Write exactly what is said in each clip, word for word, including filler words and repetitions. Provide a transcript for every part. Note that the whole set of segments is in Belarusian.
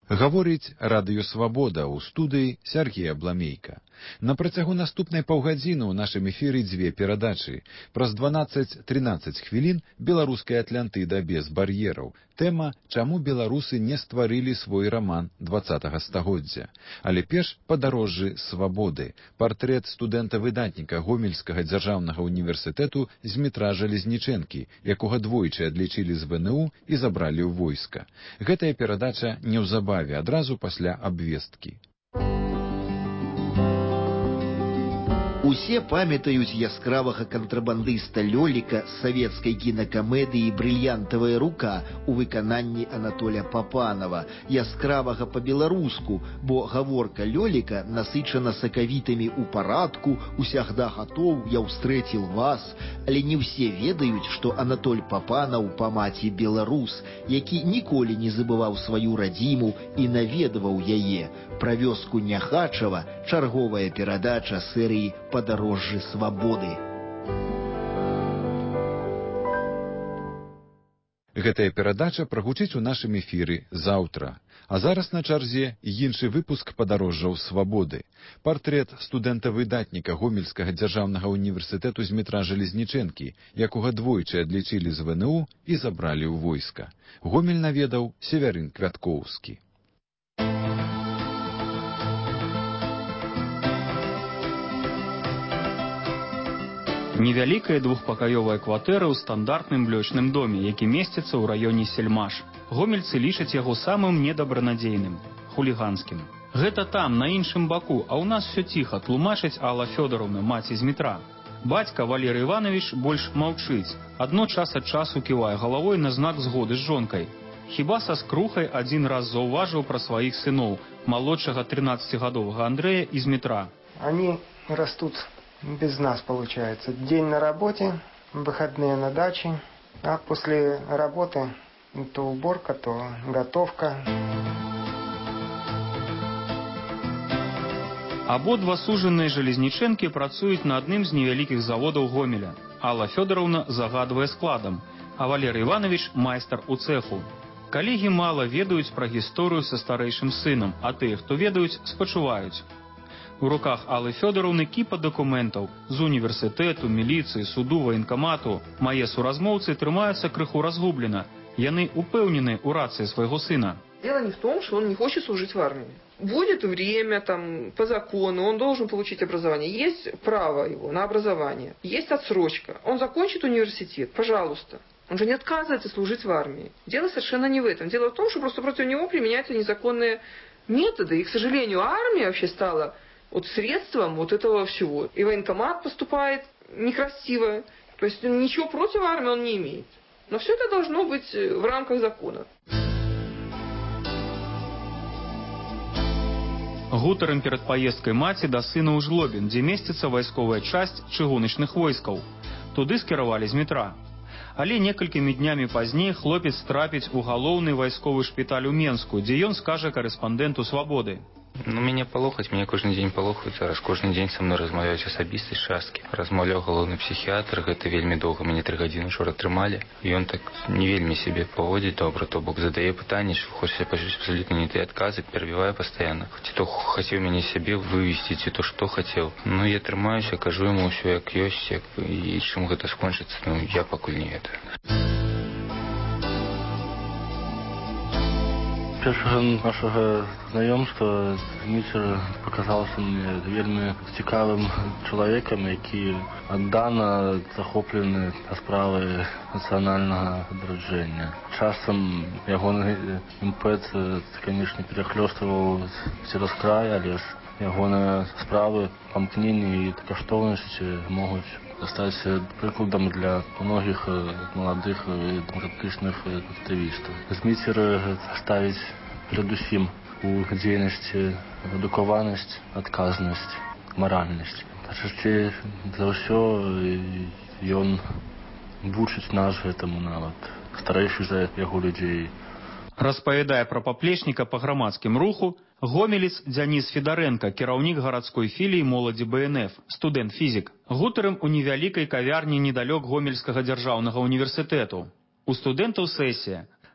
Гаворыць радыё «Свабода» ў студыі Сергей Абламейка. На працягу наступнай паўгадзіны ў нашым эфіры дзве перадачы. Праз дванаццаць-трынаццаць хвілін беларуская Атлантыда без бар'ераў. Тэма «Чаму беларусы не стварылі свой раман дваццатага стагоддзя». Але перш падарожжы свабоды. Партрэт студэнта-выдатніка Гомельскага дзяржаўнага універсітэту Змітра Жалезнічэнкі, якога двойчы адлічылі з вэ эн у і забралі ў войска. Гэтая перадача неўзабаве, адразу пасля абвесткі. Усе памятаюць яскравага кантрабандыста Лёліка з савецкай кінакамедыі «Брыльянтавая рука» у выкананні Анатоля Папанова. Яскравага па-беларуску, бо гаворка Лёліка насычана сакавітамі ў парадку, усягда гатоў, я ўстрэціл вас. Але не ўсе ведаюць, што Анатоль Папанаў па маці беларус, які ніколі не забываў сваю радзіму і наведваў яе. Пра вёску Няхачава чарговая перадача серыі «Падарожжы свабоды». Гэтая перадача прагучыць у нашым эфіры заўтра. А зараз на чарзе іншы выпуск «Падарожжаў свабоды». Партрэт студэнта-выдатніка Гомельскага дзяржаўнага універсітэту Змітра Жалезнічэнкі, якога двойчы адлічылі з вэ эн у і забралі ў войска. Гомель наведаў Севярын Квяткоўскі. Невялікая двухпакаёвая кватэра ў стандартным блочным доме, які месціцца ў раёне Сельмаш. Гомельцы лічаць яго самым недабранадзейным, хуліганскім. Гэта там, на іншым баку, а ў нас все ціха, тлумачыць Алла Фёдоровна, маці Змітра. Бацька Валерый Иванович больш маўчыць, адно час ад часу ківае галавой на знак згоды з жонкай. Хіба са скрухай адзін раз заўважыў пра сваіх сыноў, малодшага трынаццацігадовага Андрэя і Змітра. Они растут без нас, получается. День на работе, выходные на даче, а после работы то уборка, то готовка. Абодва сужаныя Жалезнічэнкі працуюць на адным з невялікіх заводаў Гомеля. Алла Фёдоровна загадвае складам, а Валерый Иванович майстар у цеху. Калегі мала ведаюць пра гісторыю са старэйшым сынам, а тыя, хто ведаюць, спачуваюць. У руках Аллы Фёдоровны кіпа дакументаў з універсітэту, міліцыі, суду, военкамату. Мае суразмоўцы трымаюцца крыху разгублена. Яны упэўнены ў рацыі свайго сына. Дело не в том, что он не хочет служить в армии. Будет время, там, по закону, он должен получить образование. Есть право его на образование, есть отсрочка. Он закончит университет, пожалуйста. Он же не отказывается служить в армии. Дело совершенно не в этом. Дело в том, что просто против него применяются незаконные методы. И, к сожалению, армия вообще стала вот средством вот этого всего. И военкомат поступает некрасиво. То есть ничего против армии он не имеет. Но все это должно быть в рамках закона. Гутарым перад паездкай маці да сына ў Жлобін, дзе месціцца вайсковая часць чыгуначных войскаў. Туды скіравалі Змітра. Але некалькімі днямі пазней хлопец трапіць у галоўны вайсковы шпіталь у Менску, дзе ён скажа карэспандэнту «Свабоды». Ну, мяне палохаць, мяне кожны дзень палохаюць, зараз кожны дзень са мной размаўляюць асабістасць часткі. Размаўляў галоўны псіхіятр, гэта вельмі доўга, мяне тры гадзіны учора трымалі. І ён так не вельмі сябе паводзіць добра, то бок задае пытанні, що хочаце пачуць абсалютна не тыя адказы, перабівае пастаянна. Ці то хацеў мяне сябе вывесці, ці то што хацеў. Ну, я трымаюся, кажу яму ўсё як ёсць, як і чым гэта скончыцца, ну, я пакуль не ведаю. Першага нашага знаёмства Зміцер паказаўся мне вельмі цікавым чалавекам, які аддана захоплены справай нацыянальнага адраджэння. Часам ягоны імпэт, канешне, перахлёстываў цераз край, але ж ягоныя справы, памкненні і каштоўнасці могуць стаць прыкладам для многіх маладых і дэмакратычных актывістаў. Зміцер ставіць перадусім у дзейнасці адукаванасць, адказнасць, маральнасць. Часцей за ўсё ён вучыць нас гэтаму нават, старэйшых за яго людзей. Распавядае пра паплечніка па грамадскім руху гомелец Дзяніс Федарэнка, кіраўнік гарадской філіі моладзі бэ эн эф, студэнт-фізік. Гутарым у невялікай кавярні недалёк Гомельскага дзяржаўнага універсітэту. У студэнтаў сесія.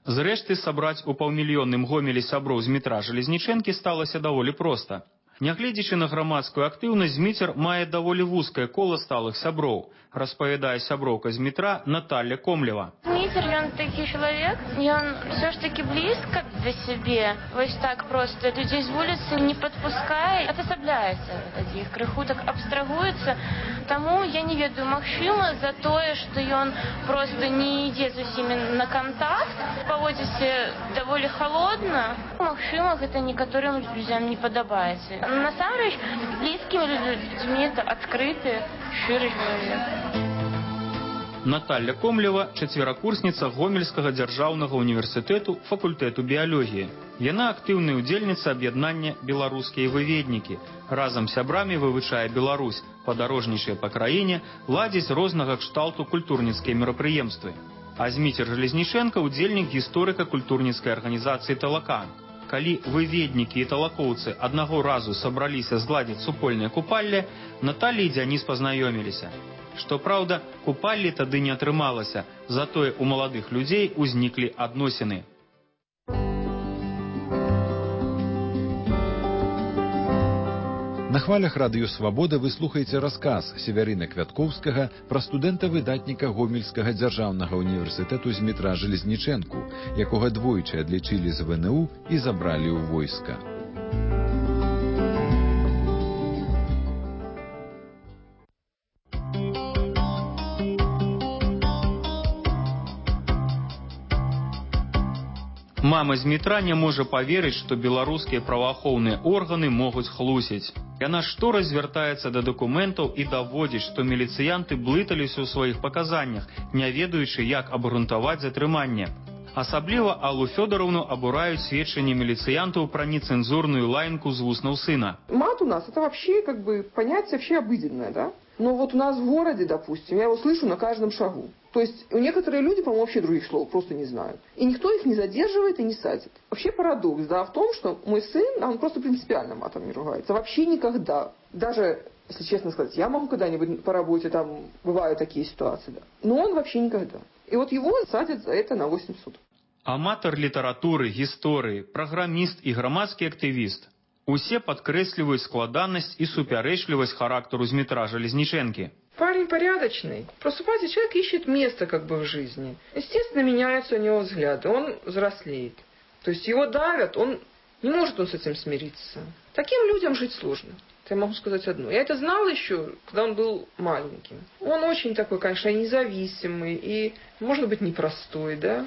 Зрэшты, сабраць у паўмільённым Гомелі сяброў Змітра Жалезнічэнкі сталася даволі проста. Нягледзячы на грамадскую актыўнасць, Зміцер мае даволі вузкае кола сталых сяброў, распавядае сяброўка Змітра Наталья Комлева. Зміцер, ён такі чалавек, ён все ж таки блізка да сябе, вось так проста людзей з вуліцы не падпускае, адасабляецца ад іх, крыху так абстрагуецца. Таму я не ведаю, магчыма, за тое, што ён проста не ідзе з усімі на кантакт, паводзіцца даволі халодна. Магчыма, гэта некаторым людзям не падабаецца. Насамрэч, блізкімі людзьмі адкрыты, шчыры чалавек. Наталья Комлева – чацверакурсніца Гомельскага дзяржаўнага універсітэту факультэту біялогіі. Яна актыўная ўдзельніца аб'яднання «Беларускія выведнікі». Разам з сябрамі вывучае Беларусь, падарожнічае па краіне, ладзіць рознага кшталту культурніцкія мерапрыемствы. А Зміцер Жалезнічэнка – удзельнік гісторыка-культурніцкай арганізацыі «Талака». Калі выведнікі і талакоўцы аднаго разу сабраліся згладзіць супольнае купалле, Наталья і Дзяніс пазнаёміліся. Што праўда, купаллі тады не атрымалася, затое у маладых людзей узніклі адносіны. На хвалях радыё «Свабода» вы слухаеце расказ Севярына Квяткоўскага пра студэнта-выдатніка Гомельскага дзяржаўнага універсітэту Змітра Жалезнічэнку, якога двойчы адлічылі з вэ эн у і забралі ў войска. Мама Змітра не можа паверыць, што беларускія праваахоўныя органы могуць хлусіць. Яна штораз звяртаецца да дакументаў і даводзіць, што міліцыянты блыталіся ў сваіх паказаннях, не ведаючы, як абгрунтаваць затрыманне. Асабліва Аллу Фёдоровну абураюць сведчанні міліцыянтаў пра нецэнзурную лаянку з вуснаў сына. Мат у нас это вообще как бы понятие вообще обыденное, да? Но вот у нас в городе, допустим, я его слышу на каждом шагу. То есть некоторые люди, по-моему, вообще других слов просто не знают. И никто их не задерживает и не садит. Вообще парадокс, да, в том, что мой сын, он просто принципиально матом не ругается. Вообще никогда. Даже, если честно сказать, я могу когда-нибудь по работе, там, бывают такие ситуации, да. Но он вообще никогда. И вот его садят за это на восемь суток. Аматар літаратуры, гісторыі, праграміст і грамадскі актывіст. Усе падкрэсліваюць складанасць і супярэчлівасць характару Змітра Жалезнічэнкі. Парень порядочный. Просыпается, человек ищет место как бы в жизни. Естественно, меняются у него взгляды, он взрослеет. То есть его давят, он не может он с этим смириться. Таким людям жить сложно. Я могу сказать одно. Я это знала еще, когда он был маленьким. Он очень такой, конечно, независимый и, может быть, непростой, да?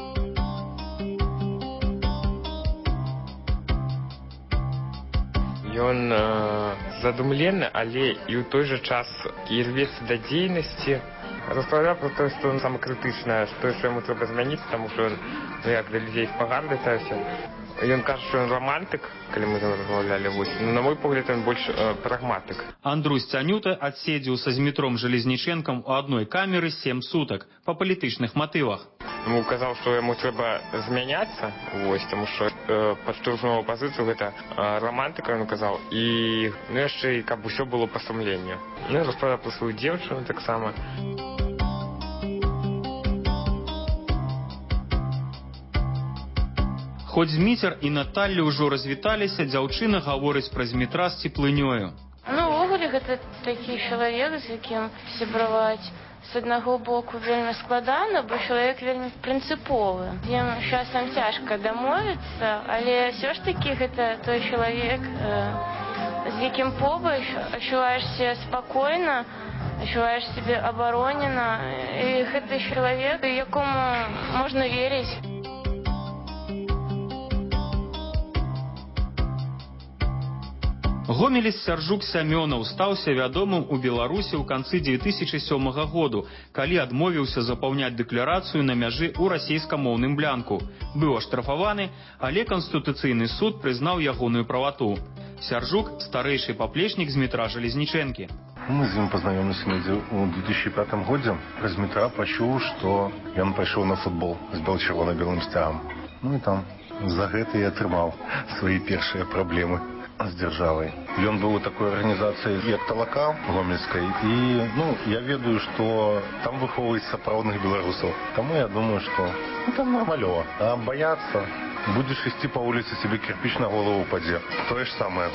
Ён э, задумлены, але і ў той жа час і рвецца да дзейнасці. Распавядаў про тое, што ён самакрытычнае, што яму трэба змяніць, таму што ён, ну як да людзей спагарды ставіўся. Ён кажа, што ён романтык, калі мы там размаўлялі, вось. Ну, на мой погляд, ён больш э, прагматык. Андрусь Цянюта адседзеў са Змітром Жалезнічэнкам у адной камеры сем сутак па палітычных матывах. Яму казаў, што яму трэба змяняцца, вось, таму што э, падштурхнуў пазіцыю гэта э, романтыка, ён казаў, і ну, яшчэ і каб усё было па сумленню. Ну, распавядаў пра сваю дзеўчыну таксама. Хоць Зміцер і Наталля ўжо развіталіся, дзяўчына гаворыць пра Змітра з цеплынёю. Ну, увогуле, гэта такі чалавек, з якім сябраваць з аднаго боку вельмі складана, бо чалавек вельмі прынцыповы. Ім часам цяжка дамовіцца, але ўсё ж такі гэта той чалавек, з якім побач адчуваеш сябе спакойна, адчуваеш сябе абаронена, і гэта чалавек, якому можна верыць. Гомелец Сяржук Сямёнаў стаўся вядомым у Беларусі ў канцы дзве тысячы сёмага году, калі адмовіўся запаўняць дэкларацыю на мяжы ў расейскамоўным блянку. Быў аштрафаваны, але Канстытуцыйны суд прызнаў ягоную правату. Сяржук – старэйшы паплечнік Змітра Жалезнічэнкі. Мы з ім пазнаёміліся ў две тысячы пятым годзе. Пра Змітра пачуў, што ён пайшоў на футбол з бел-чырвона-белым сцягам. Ну і там за гэта і атрымаў свае першыя праблемы. з дзяржавай. Ён быў у такой арганізацыі, як Талака гомельскай, і ну, я ведаю, што там выхоўваюць сапраўдных беларусаў. Таму я думаю, што ну, там нормалёва. А баяцца, будзеш ісці па вуліцы, себе кірпіч на голову упадзе. Тое ж самае.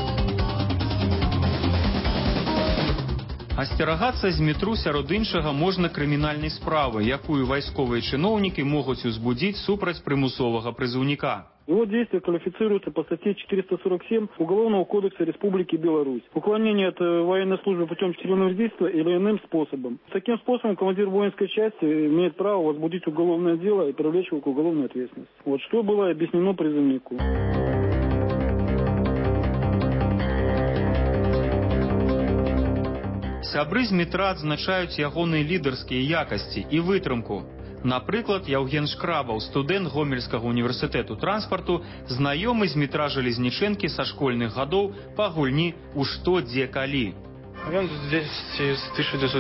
Асцерагацца з метру сярод іншага можна крымінальнай справы, якую вайсковыя чыноўнікі могуць узбудзіць супраць прымусовага прызыўніка. Его действия квалифицируются по статье четыреста сорок семь Уголовного кодекса Республики Беларусь. Уклонение от военной службы путем тюремного действия или иным способом. Таким способом командир воинской части имеет право возбудить уголовное дело и привлечь его к уголовной ответственности. Вот что было объяснено призывнику. Сябры з метра адзначаюць ягоныя лідарскія якасці і вытрымку. Напрыклад, Яўген Шкрабаў, студэнт Гомельскага універсітэту транспарту, знаёмы з метра Жалезнічэнкі са школьных гадоў па гульні ў «Што, дзе, калі». Ён здесь з тысяча девятьсот